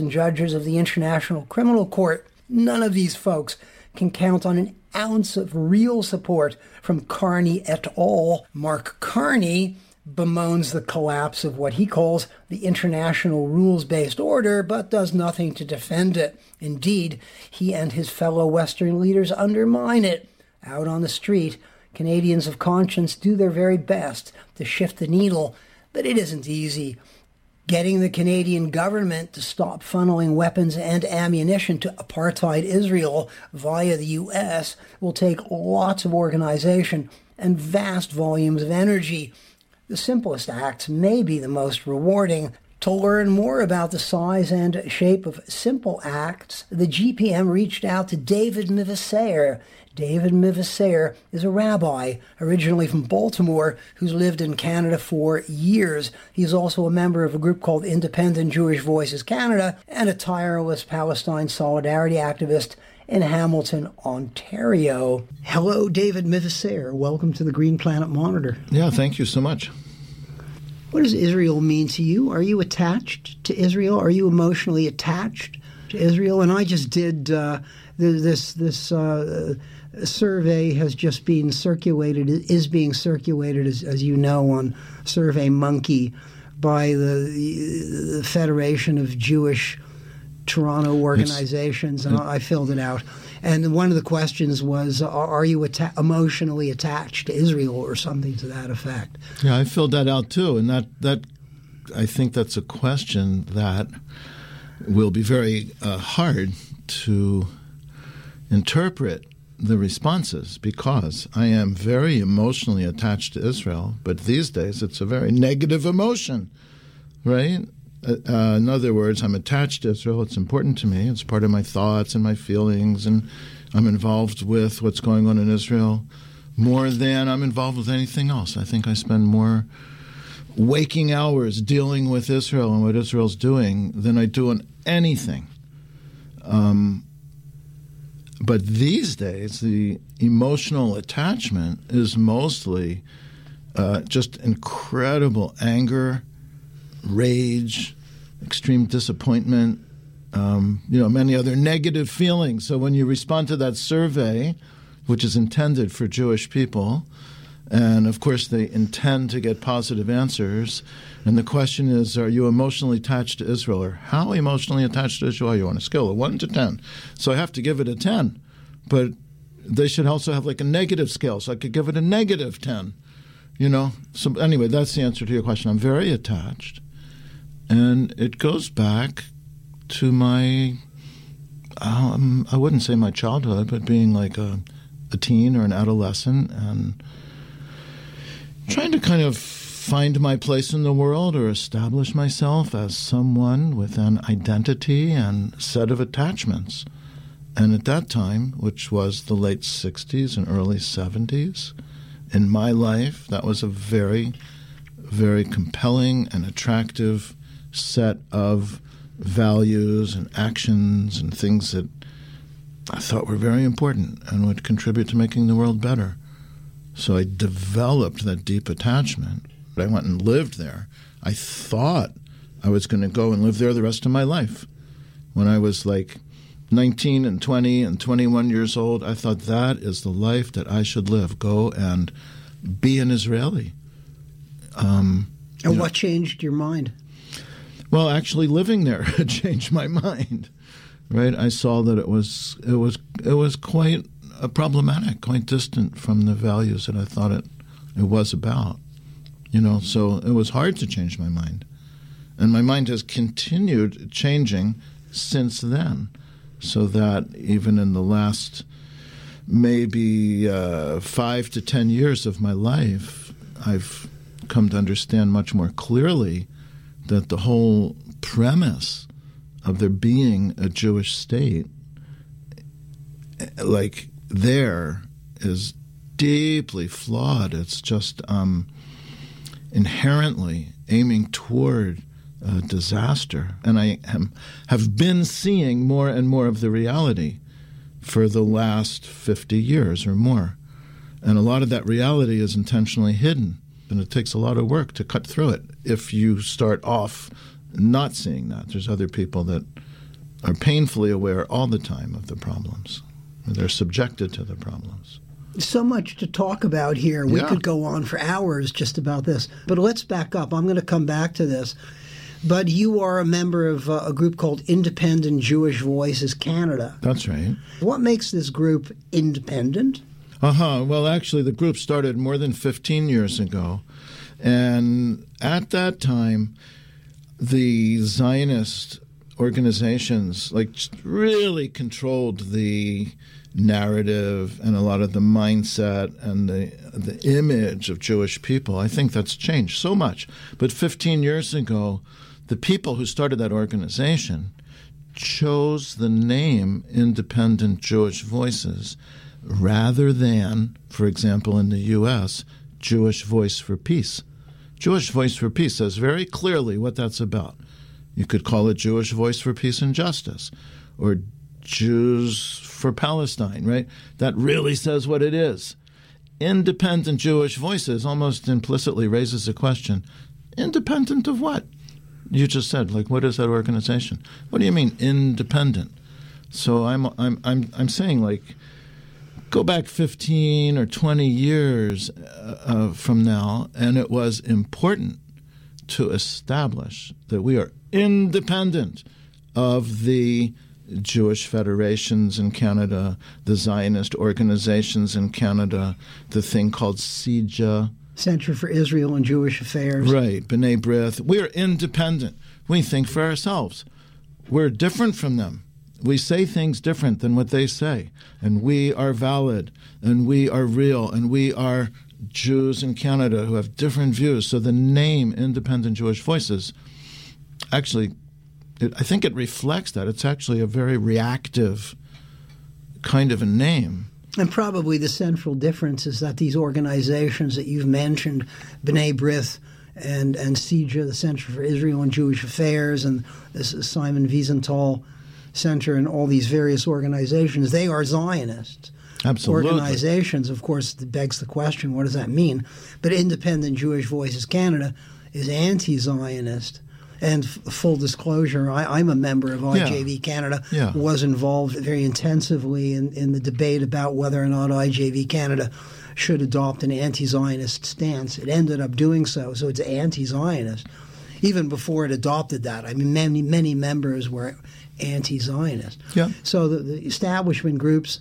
and judges of the International Criminal Court. None of these folks can count on an ounce of real support from Carney et al. Mark Carney bemoans the collapse of what he calls the international rules-based order, but does nothing to defend it. Indeed, he and his fellow Western leaders undermine it. Out on the street, Canadians of conscience do their very best to shift the needle, but it isn't easy. Getting the Canadian government to stop funneling weapons and ammunition to apartheid Israel via the U.S. will take lots of organization and vast volumes of energy. The simplest acts may be the most rewarding. To learn more about the size and shape of simple acts, the GPM reached out to David Mivasser. David Mivasser is a rabbi, originally from Baltimore, who's lived in Canada for years. He's also a member of a group called Independent Jewish Voices Canada and a tireless Palestine solidarity activist in Hamilton, Ontario. Hello, David Mivasser. Welcome to the Green Planet Monitor. Yeah, thank you so much. What does Israel mean to you? Are you attached to Israel? Are you emotionally attached to Israel? And I just did this survey has just been circulated, is being circulated, as you know, on SurveyMonkey by the Federation of Jewish Toronto Organizations, and I filled it out. And one of the questions was, are you emotionally attached to Israel or something to that effect? Yeah, I filled that out too. And that I think that's a question that will be very hard to interpret the responses, because I am very emotionally attached to Israel, but these days it's a very negative emotion, right? In other words, I'm attached to Israel. It's important to me. It's part of my thoughts and my feelings, and I'm involved with what's going on in Israel more than I'm involved with anything else. I think I spend more waking hours dealing with Israel and what Israel's doing than I do on anything. But these days, the emotional attachment is mostly just incredible anger, rage, extreme disappointment, many other negative feelings. So when you respond to that survey, which is intended for Jewish people, and of course they intend to get positive answers, and the question is, are you emotionally attached to Israel? Or how emotionally attached to Israel are you on a scale of 1 to 10? So I have to give it a 10. But they should also have like a negative scale, so I could give it a negative 10. So anyway, that's the answer to your question. I'm very attached. And it goes back to my, I wouldn't say my childhood, but being like a teen or an adolescent and trying to kind of find my place in the world or establish myself as someone with an identity and set of attachments. And at that time, which was the late 60s and early 70s, in my life, that was a very, very compelling and attractive set of values and actions and things that I thought were very important and would contribute to making the world better. So I developed that deep attachment. I went and lived there. I thought I was going to go and live there the rest of my life. When I was like 19 and 20 and 21 years old, I thought that is the life that I should live, go and be an Israeli. And what changed your mind? Well, actually living there changed my mind, right? I saw that it was quite problematic, quite distant from the values that I thought it was about. So it was hard to change my mind. And my mind has continued changing since then, so that even in the last maybe 5 to 10 years of my life, I've come to understand much more clearly that the whole premise of there being a Jewish state, like there, is deeply flawed. It's just inherently aiming toward disaster. And I have been seeing more and more of the reality for the last 50 years or more. And a lot of that reality is intentionally hidden. And it takes a lot of work to cut through it if you start off not seeing that. There's other people that are painfully aware all the time of the problems. They're subjected to the problems. So much to talk about here. We could go on for hours just about this. But let's back up. I'm going to come back to this. But you are a member of a group called Independent Jewish Voices Canada. That's right. What makes this group independent? Well, actually, the group started more than 15 years ago. And at that time, the Zionist organizations really controlled the narrative and a lot of the mindset and the image of Jewish people. I think that's changed so much. But 15 years ago, the people who started that organization chose the name Independent Jewish Voices rather than, for example, in the U.S., Jewish Voice for Peace. Jewish Voice for Peace says very clearly what that's about. You could call it Jewish Voice for Peace and Justice, or Jews for Palestine, right? That really says what it is. Independent Jewish Voices almost implicitly raises the question, independent of what? You just said, what is that organization? What do you mean, independent? So I'm saying, go back 15 or 20 years from now, and it was important to establish that we are independent of the Jewish federations in Canada, the Zionist organizations in Canada, the thing called CIJA. Center for Israel and Jewish Affairs. Right, B'nai B'rith. We are independent. We think for ourselves. We're different from them. We say things different than what they say. And we are valid, and we are real, and we are Jews in Canada who have different views. So the name Independent Jewish Voices, actually, I think it reflects that. It's actually a very reactive kind of a name. And probably the central difference is that these organizations that you've mentioned, B'nai B'rith and CIJA, the Center for Israel and Jewish Affairs, and this Simon Wiesenthal Center, and all these various organizations, they are Zionist organizations. Of course, it begs the question, what does that mean? But Independent Jewish Voices Canada is anti-Zionist. And full disclosure, I'm a member of IJV Canada, was involved very intensively in the debate about whether or not IJV Canada should adopt an anti-Zionist stance. It ended up doing so it's anti-Zionist. Even before it adopted that, I mean, many members were anti-Zionist. Yeah. So the establishment groups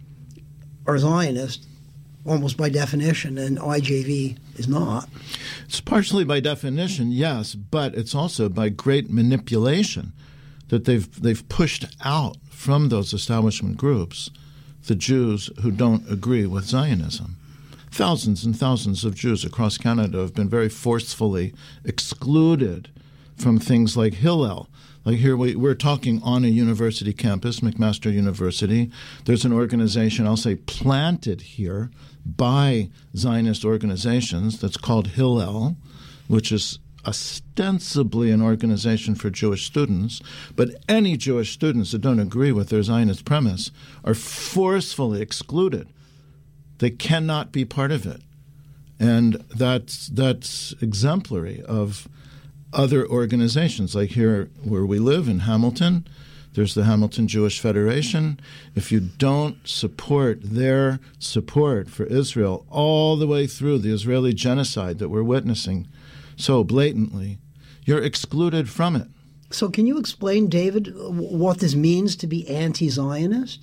are Zionist almost by definition, and IJV is not. It's partially by definition, yes, but it's also by great manipulation that they've pushed out from those establishment groups the Jews who don't agree with Zionism. Thousands and thousands of Jews across Canada have been very forcefully excluded from things like Hillel. Like here, we're talking on a university campus, McMaster University. There's an organization, I'll say, planted here by Zionist organizations that's called Hillel, which is ostensibly an organization for Jewish students, but any Jewish students that don't agree with their Zionist premise are forcefully excluded. They cannot be part of it. And that's exemplary of other organizations. Like here where we live in Hamilton, there's the Hamilton Jewish Federation. If you don't support their support for Israel all the way through the Israeli genocide that we're witnessing so blatantly, you're excluded from it. So can you explain, David, what this means to be anti-Zionist?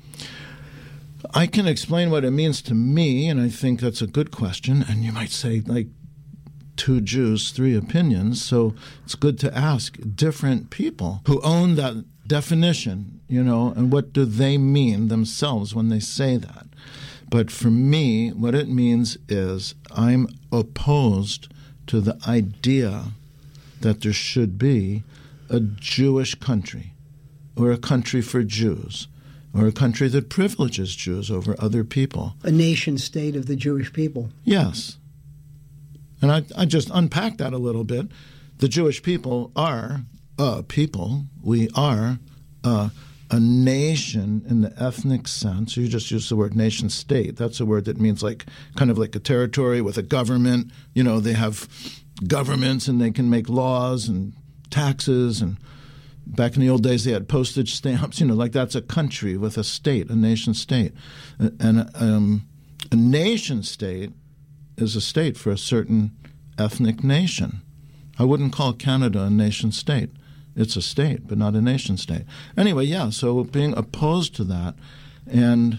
I can explain what it means to me, and I think that's a good question. And you might say, two Jews, three opinions. So it's good to ask different people who own that definition, and what do they mean themselves when they say that. But for me, what it means is I'm opposed to the idea that there should be a Jewish country or a country for Jews or a country that privileges Jews over other people. A nation state of the Jewish people. Yes. And I just unpack that a little bit. The Jewish people are a people. We are a nation in the ethnic sense. You just use the word nation state. That's a word that means kind of like a territory with a government. They have governments and they can make laws and taxes and Back in the old days, they had postage stamps. Like that's a country with a state, a nation state, and a nation state is a state for a certain ethnic nation. I wouldn't call Canada a nation state. It's a state, but not a nation state. Anyway, yeah. So being opposed to that, and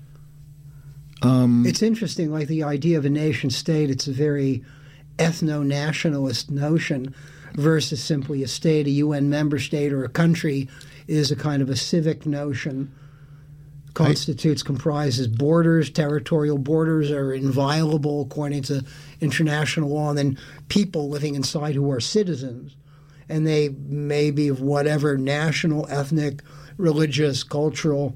it's interesting. Like the idea of a nation state, it's a very ethno-nationalist notion. Versus simply a state, a UN member state, or a country is a kind of a civic notion. Comprises borders. Territorial borders are inviolable according to international law. And then people living inside who are citizens. And they may be of whatever national, ethnic, religious, cultural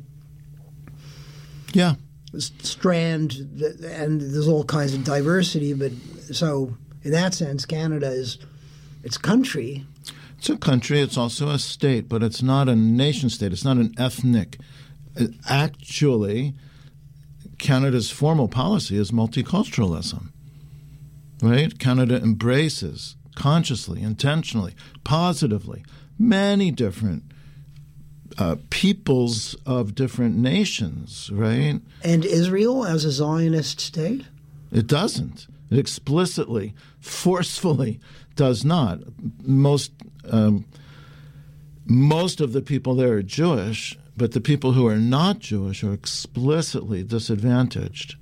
strand. And there's all kinds of diversity. But so in that sense, Canada is... It's country. It's a country. It's also a state, but it's not a nation state. It's not an ethnic. Actually, Canada's formal policy is multiculturalism, right? Canada embraces consciously, intentionally, positively many different peoples of different nations, right? And Israel as a Zionist state? It doesn't. It explicitly, forcefully does not. Most of the people there are Jewish, but the people who are not Jewish are explicitly disadvantaged.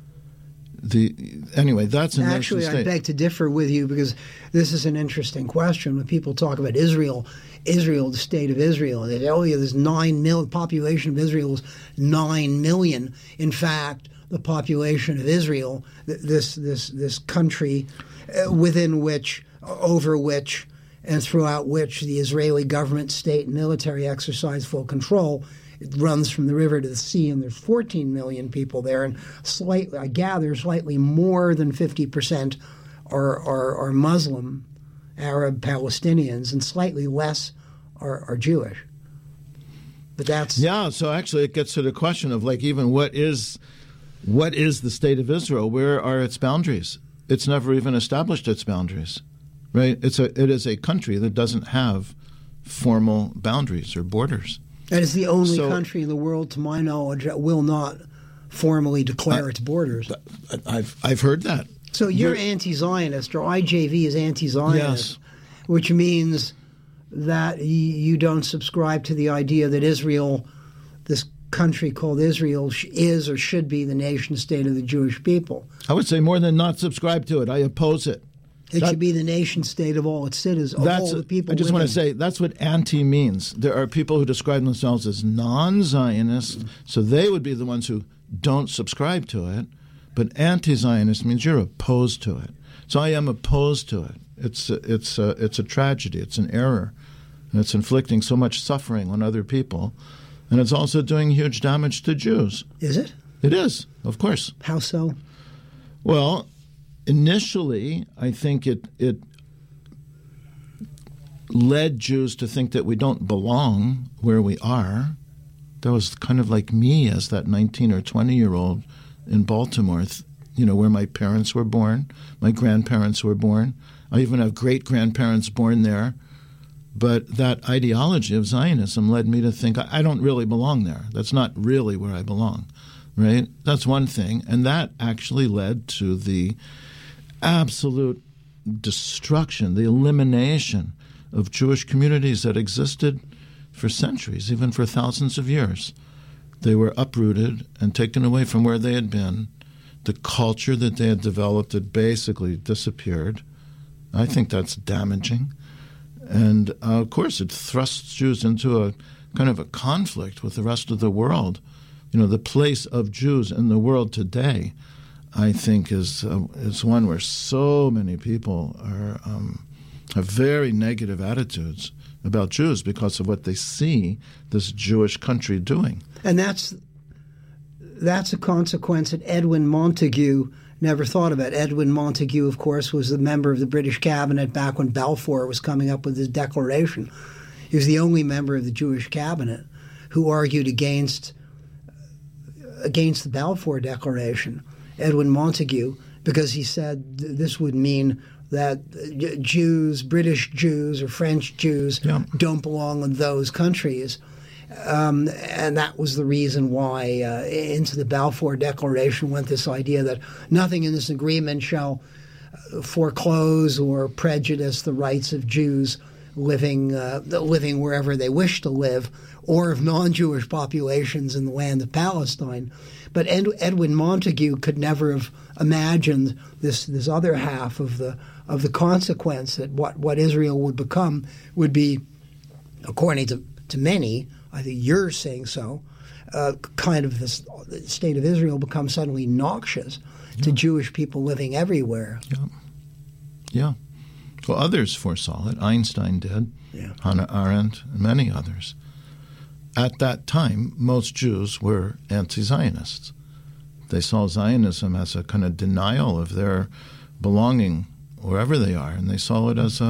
Anyway, that's a nation state. Actually, I beg to differ with you because this is an interesting question. When people talk about Israel, the state of Israel, they say, there's 9 million. The population of Israel is 9 million. In fact, the population of Israel, this country within which, over which, and throughout which the Israeli government, state, and military exercise full control. It runs from the river to the sea, and there's 14 million people there, and I gather slightly more than 50% are Muslim, Arab Palestinians, and slightly less are Jewish. But that's... Yeah, so actually it gets to the question of even what is the state of Israel? Where are its boundaries? It's never even established its boundaries, right? It is a country that doesn't have formal boundaries or borders. And it's the only country in the world, to my knowledge, that will not formally declare its borders. I've heard that. So you're anti-Zionist, or IJV is anti-Zionist, which means that you don't subscribe to the idea that Israel, this country called Israel, is or should be the nation state of the Jewish people. I would say more than not subscribe to it. I oppose it. It should be the nation state of all its citizens, of all the people. I just want to say that's what anti means. There are people who describe themselves as non-Zionists, so they would be the ones who don't subscribe to it. But anti-Zionist means you're opposed to it. So I am opposed to it. It's a tragedy. It's an error, and it's inflicting so much suffering on other people, and it's also doing huge damage to Jews. Is it? It is, of course. How so? Well, initially, I think it led Jews to think that we don't belong where we are. That was kind of like me as that 19 or 20-year-old in Baltimore, where my parents were born, my grandparents were born. I even have great-grandparents born there. But that ideology of Zionism led me to think I don't really belong there. That's not really where I belong, right? That's one thing. And that actually led to the absolute destruction, the elimination of Jewish communities that existed for centuries, even for thousands of years. They were uprooted and taken away from where they had been. The culture that they had developed had basically disappeared. I think that's damaging. And, of course, it thrusts Jews into a kind of a conflict with the rest of the world. The place of Jews in the world today, I think, is one where so many people have very negative attitudes about Jews because of what they see this Jewish country doing. And that's a consequence that Edwin Montagu never thought about. Edwin Montagu, of course, was a member of the British cabinet back when Balfour was coming up with his declaration. He was the only member of the Jewish cabinet who argued against the Balfour Declaration, Edwin Montagu, because he said this would mean that Jews, British Jews or French Jews, don't belong in those countries. And that was the reason why into the Balfour Declaration went this idea that nothing in this agreement shall foreclose or prejudice the rights of Jews living wherever they wish to live, or of non-Jewish populations in the land of Palestine. But Edwin Montagu could never have imagined this other half of the consequence, that what Israel would become would be, according to many, I think you're saying so, kind of the state of Israel becomes suddenly noxious to Jewish people living everywhere. Yeah. Well, others foresaw it. Einstein did, Hannah Arendt, and many others. At that time, most Jews were anti-Zionists. They saw Zionism as a kind of denial of their belonging wherever they are, and they saw it as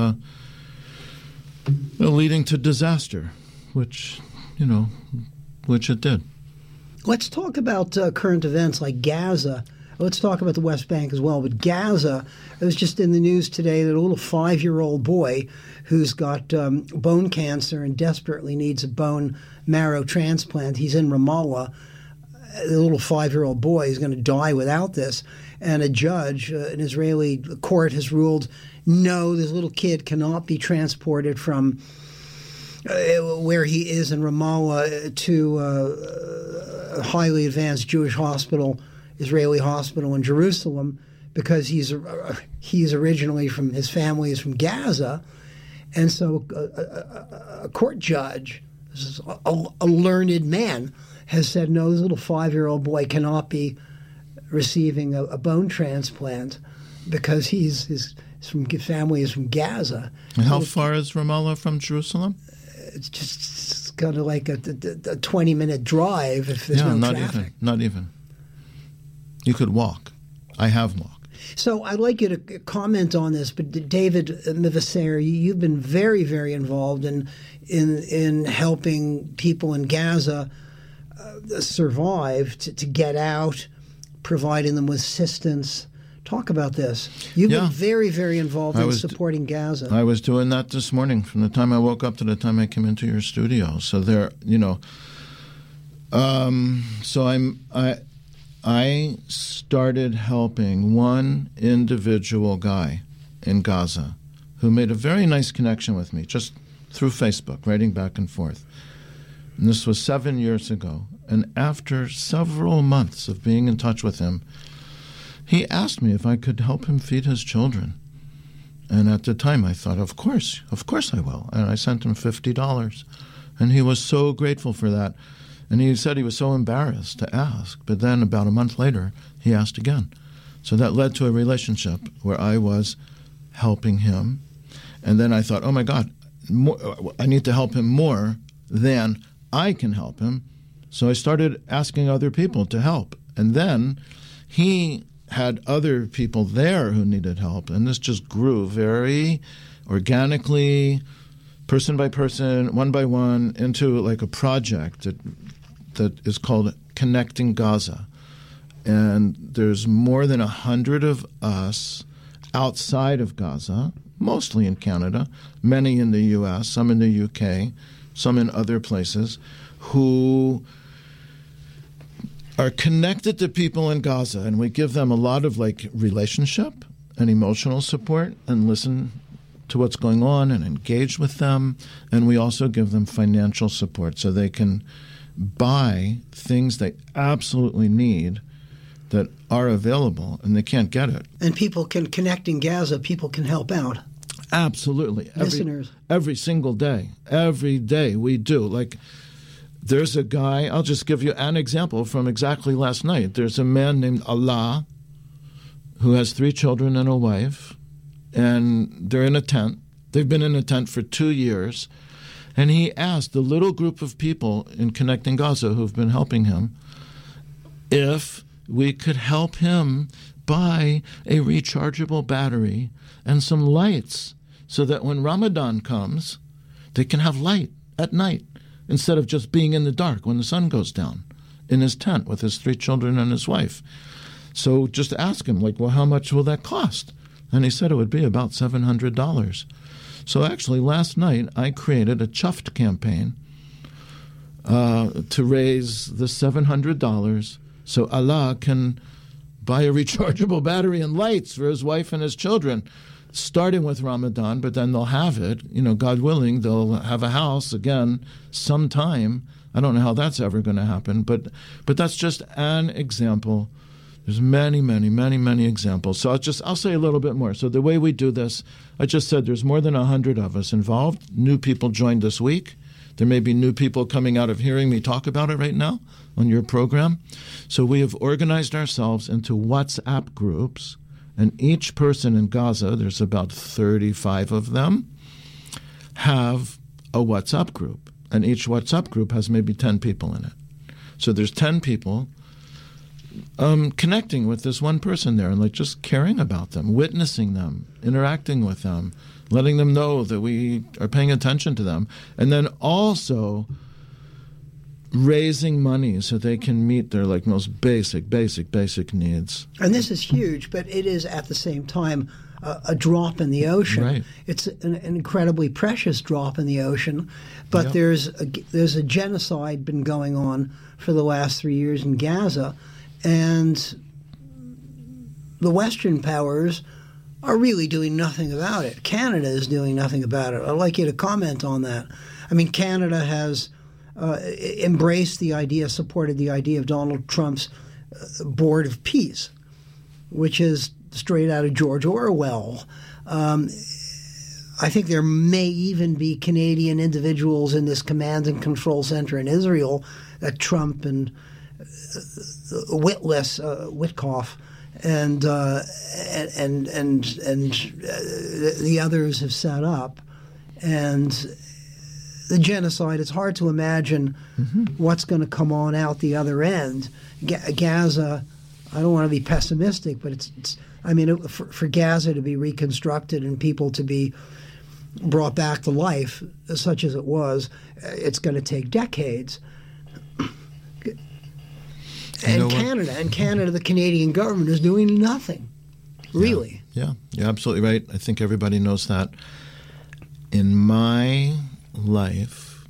leading to disaster, which it did. Let's talk about current events like Gaza. Let's talk about the West Bank as well. But Gaza, it was just in the news today that a little 5-year-old boy who's got bone cancer and desperately needs a bone marrow transplant. He's in Ramallah. The little 5-year-old boy is going to die without this. And a judge, an Israeli court, has ruled, no, this little kid cannot be transported from where he is in Ramallah to a highly advanced Jewish hospital, Israeli hospital in Jerusalem, because he's originally from, his family is from Gaza. And so a court judge, this is a learned man, has said, no, this little 5-year-old boy cannot be receiving a bone transplant because his family is from Gaza. And how far is Ramallah from Jerusalem? It's just kind of like a 20-minute drive if there's no traffic. Not even. You could walk. I have walked. So I'd like you to comment on this, but David Mevasser, you've been very, very involved in helping people in Gaza survive, to get out, providing them with assistance. Talk about this. You've been very, very involved in supporting Gaza. I was doing that this morning from the time I woke up to the time I came into your studio. So I started helping one individual guy in Gaza who made a very nice connection with me just through Facebook, writing back and forth. And this was 7 years ago. And after several months of being in touch with him, he asked me if I could help him feed his children. And at the time I thought, of course I will. And I sent him $50. And he was so grateful for that. And he said he was so embarrassed to ask. But then about a month later, he asked again. So that led to a relationship where I was helping him. And then I thought, oh my God, I need to help him more than I can help him. So I started asking other people to help. And then he had other people there who needed help. And this just grew very organically, person by person, one by one, into like a project that is called Connecting Gaza. And there's more than 100 of us outside of Gaza, mostly in Canada, many in the U.S., some in the U.K., some in other places, who are connected to people in Gaza. And we give them a lot of relationship and emotional support and listen to what's going on and engage with them. And we also give them financial support so they can buy things they absolutely need that are available, and they can't get it. And people can connect in Gaza. People can help out. Absolutely. Listeners. Every single day. Every day we do. There's a guy, I'll just give you an example from exactly last night. There's a man named Allah who has 3 children and a wife, and they're in a tent. They've been in a tent for 2 years. And he asked the little group of people in Connecting Gaza who've been helping him if we could help him buy a rechargeable battery and some lights so that when Ramadan comes, they can have light at night instead of just being in the dark when the sun goes down in his tent with his 3 children and his wife. So just ask him, well, how much will that cost? And he said it would be about $700. So actually, last night, I created a chuffed campaign to raise the $700 so Allah can buy a rechargeable battery and lights for his wife and his children, starting with Ramadan, but then they'll have it. God willing, they'll have a house again sometime. I don't know how that's ever going to happen, but that's just an example. There's many, many, many, many examples. So I'll say a little bit more. So the way we do this, I just said there's more than 100 of us involved. New people joined this week. There may be new people coming out of hearing me talk about it right now on your program. So we have organized ourselves into WhatsApp groups, and each person in Gaza, there's about 35 of them, have a WhatsApp group. And each WhatsApp group has maybe 10 people in it. So there's 10 people connecting with this one person there and just caring about them, witnessing them, interacting with them, letting them know that we are paying attention to them, and then also raising money so they can meet their most basic needs. And this is huge, but it is at the same time a drop in the ocean. Right. It's an incredibly precious drop in the ocean, but there's a genocide been going on for the last 3 years in Gaza, and the Western powers are really doing nothing about it. Canada is doing nothing about it. I'd like you to comment on that. I mean, Canada has embraced the idea, supported the idea of Donald Trump's Board of Peace, which is straight out of George Orwell. I think there may even be Canadian individuals in this command and control center in Israel that Trump and Witkoff and the others have set up. And the genocide, it's hard to imagine what's going to come on out the other end. Gaza, I don't want to be pessimistic, but for Gaza to be reconstructed and people to be brought back to life, such as it was, it's going to take decades. And Canada, the Canadian government is doing nothing, really. Yeah, you're absolutely right. I think everybody knows that. In my life,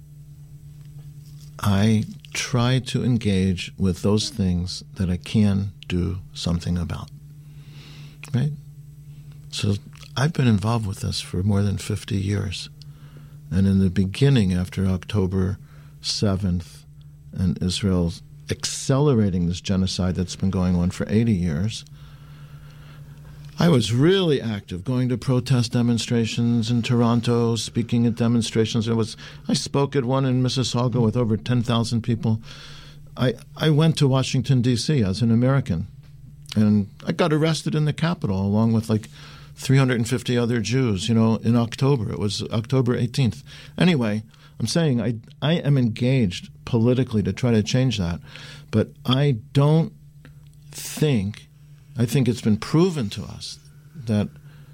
I try to engage with those things that I can do something about, right? So I've been involved with this for more than 50 years. And in the beginning, after October 7th and Israel's accelerating this genocide that's been going on for 80 years, I was really active, going to protest demonstrations in Toronto, speaking at demonstrations. I spoke at one in Mississauga with over 10,000 people. I went to Washington, D.C. as an American, and I got arrested in the Capitol along with 350 other Jews, in October. It was October 18th. Anyway, I'm saying I am engaged politically to try to change that, but I think it's been proven to us that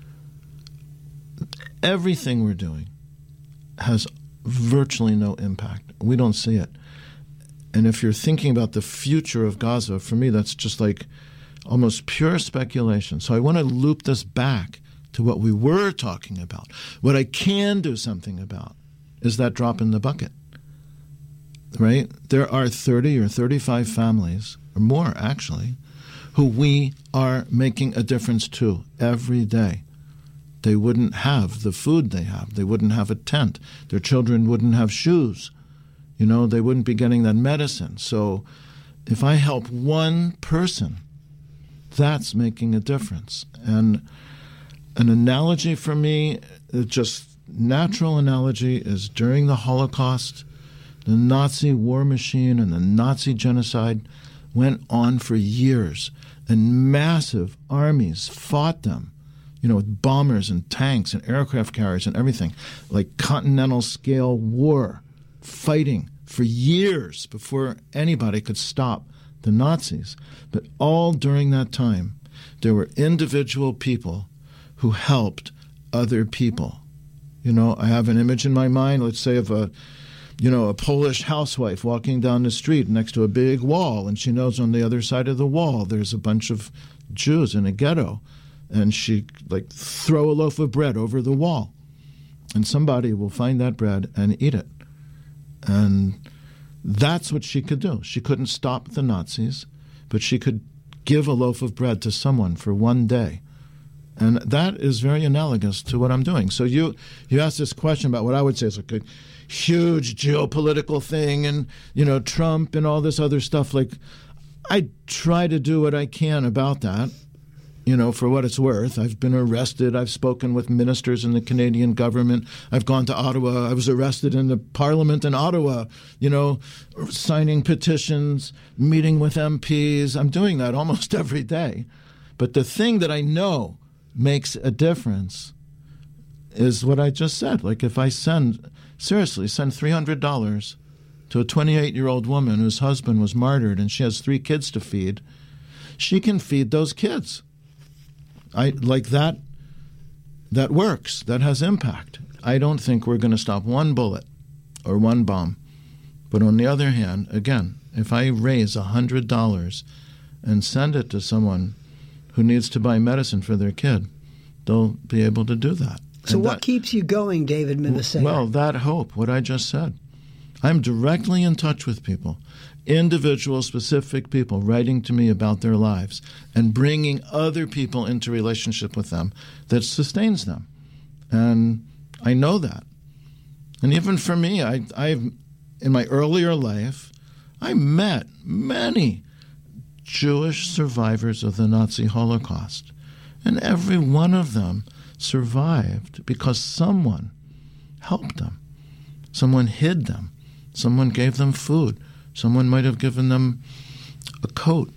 everything we're doing has virtually no impact. We don't see it. And if you're thinking about the future of Gaza, for me, that's just almost pure speculation. So I want to loop this back to what we were talking about. What I can do something about is that drop in the bucket, right? There are 30 or 35 families, or more actually, who we are making a difference to every day. They wouldn't have the food they have. They wouldn't have a tent. Their children wouldn't have shoes. They wouldn't be getting that medicine. So if I help one person, that's making a difference. And an analogy for me, just natural analogy, is during the Holocaust, the Nazi war machine and the Nazi genocide went on for years, and massive armies fought them, with bombers and tanks and aircraft carriers and everything, like continental scale war, fighting for years before anybody could stop the Nazis. But all during that time, there were individual people who helped other people. I have an image in my mind, let's say, of a Polish housewife walking down the street next to a big wall, and she knows on the other side of the wall there's a bunch of Jews in a ghetto and she like throw a loaf of bread over the wall, and somebody will find that bread and eat it. And that's what she could do. She couldn't stop the Nazis, but she could give a loaf of bread to someone for one day. And that is very analogous to what I'm doing. So you asked this question about what I would say is like a huge geopolitical thing and, Trump and all this other stuff. Like, I try to do what I can about that, for what it's worth. I've been arrested. I've spoken with ministers in the Canadian government. I've gone to Ottawa. I was arrested in the parliament in Ottawa, signing petitions, meeting with MPs. I'm doing that almost every day. But the thing that I know makes a difference is what I just said. Like if I send $300 to a 28-year-old woman whose husband was martyred and she has 3 kids to feed, she can feed those kids. That works. That has impact. I don't think we're going to stop one bullet or one bomb. But on the other hand, again, if I raise $100 and send it to someone who needs to buy medicine for their kid, they'll be able to do that. So what keeps you going, David Mivasey? Well, that hope, what I just said. I'm directly in touch with people, individual, specific people writing to me about their lives and bringing other people into relationship with them that sustains them. And I know that. And even for me, I've in my earlier life, I met many Jewish survivors of the Nazi Holocaust. And every one of them survived because someone helped them. Someone hid them. Someone gave them food. Someone might have given them a coat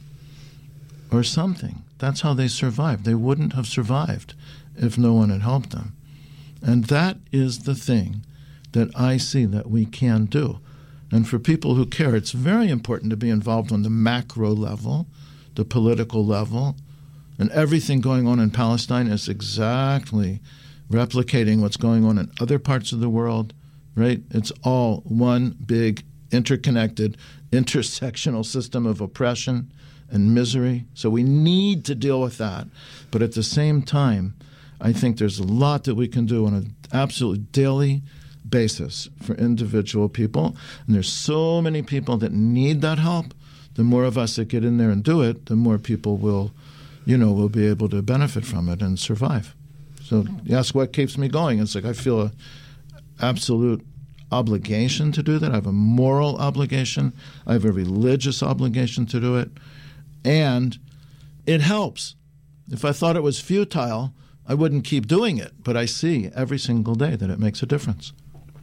or something. That's how they survived. They wouldn't have survived if no one had helped them. And that is the thing that I see that we can do. And for people who care, it's very important to be involved on the macro level, the political level. And everything going on in Palestine is exactly replicating what's going on in other parts of the world, right? It's all one big, interconnected, intersectional system of oppression and misery. So we need to deal with that. But at the same time, I think there's a lot that we can do on an absolutely daily basis for individual people. And there's so many people that need that help. The more of us that get in there and do it, the more people will be able to benefit from it and survive. So you ask what keeps me going. It's like I feel an absolute obligation to do that. I have a moral obligation. I have a religious obligation to do it. And it helps. If I thought it was futile, I wouldn't keep doing it. But I see every single day that it makes a difference.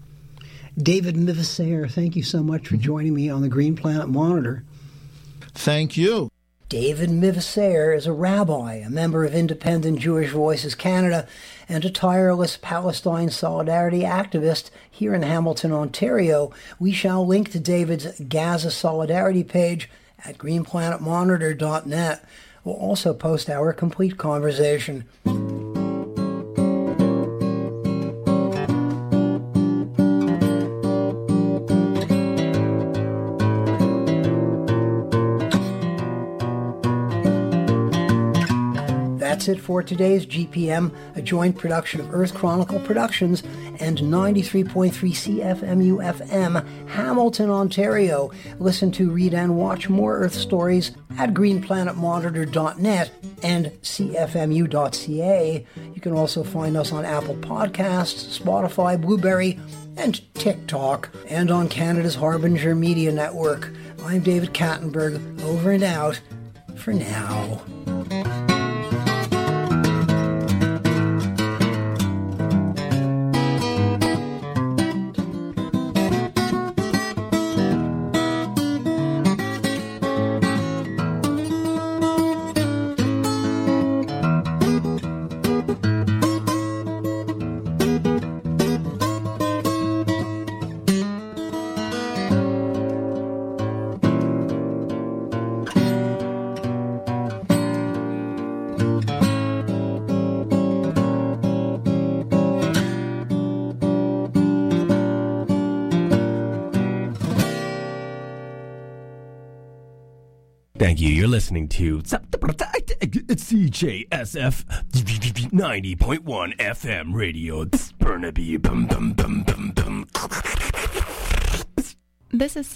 David Mivasey, thank you so much for joining me on the Green Planet Monitor. Thank you. David Mivasey is a rabbi, a member of Independent Jewish Voices Canada, and a tireless Palestine solidarity activist here in Hamilton, Ontario. We shall link to David's Gaza Solidarity page at greenplanetmonitor.net. We'll also post our complete conversation. That's it for today's GPM, a joint production of Earth Chronicle Productions and 93.3 CFMU FM, Hamilton, Ontario. Listen to, read, and watch more Earth stories at greenplanetmonitor.net and cfmu.ca. You can also find us on Apple Podcasts, Spotify, Blueberry, and TikTok, and on Canada's Harbinger Media Network. I'm David Kattenberg, over and out for now. Thank you. You're listening to CJSF 90.1 FM radio. Burnaby. This is